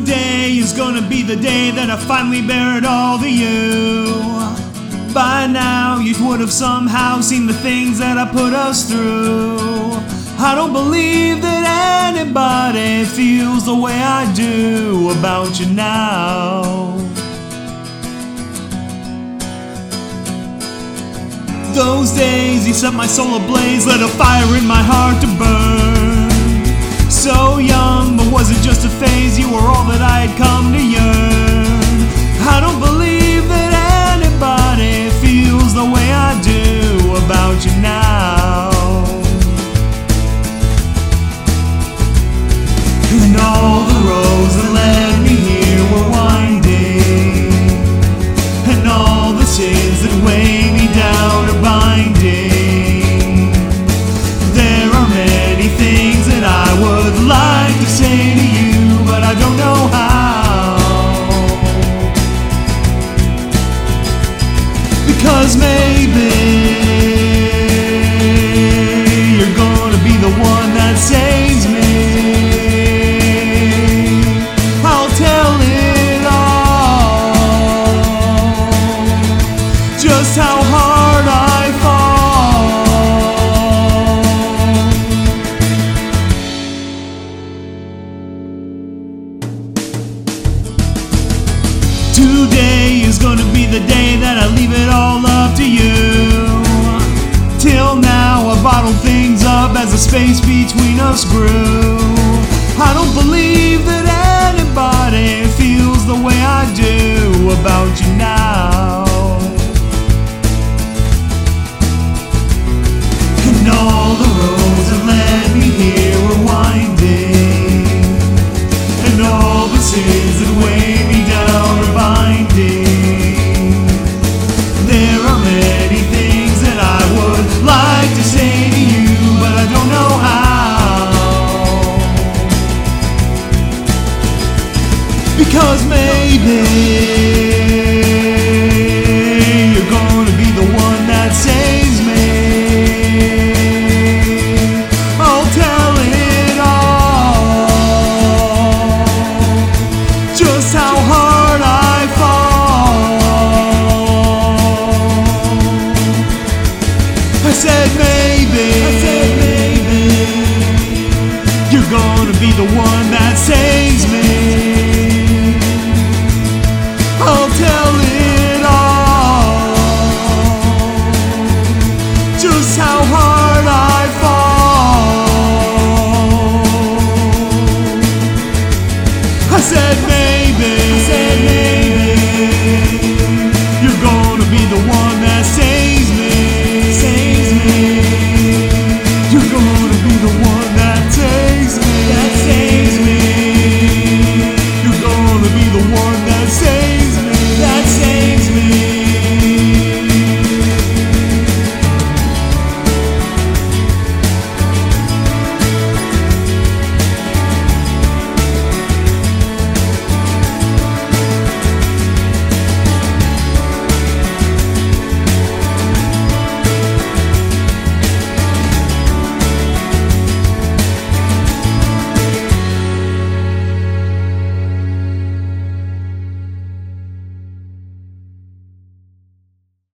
Today is gonna be the day that I finally bear it all to you. By now you would have somehow seen the things that I put us through. I don't believe that anybody feels the way I do about you now. Those days you set my soul ablaze, lit a fire in my heart to burn. So young, but was it just a phase? You were all that I had come to yearn. I don't believe that anybody feels the way I do about you now. And all the roads that led me here were winding, and all the sins that weigh me down are binding. There are many things that I would like to say to you, but I don't know how. Because maybe you're gonna be the one that saves me. I'll tell it all, just how hard I fall. Today is gonna be the day that I leave it all up to you. Till now I bottled things up as the space between us grew. I don't believe that anybody feels the way I do about you now. And all the roads that led me here were winding, and all the sins that weigh me down are binding. There are many things that I would like to say to you, but I don't know how. Because maybe you're gonna be the one that saves me. I'll tell it all, just how hard I fall. I said maybe you're gonna be the one that saves me. I'll tell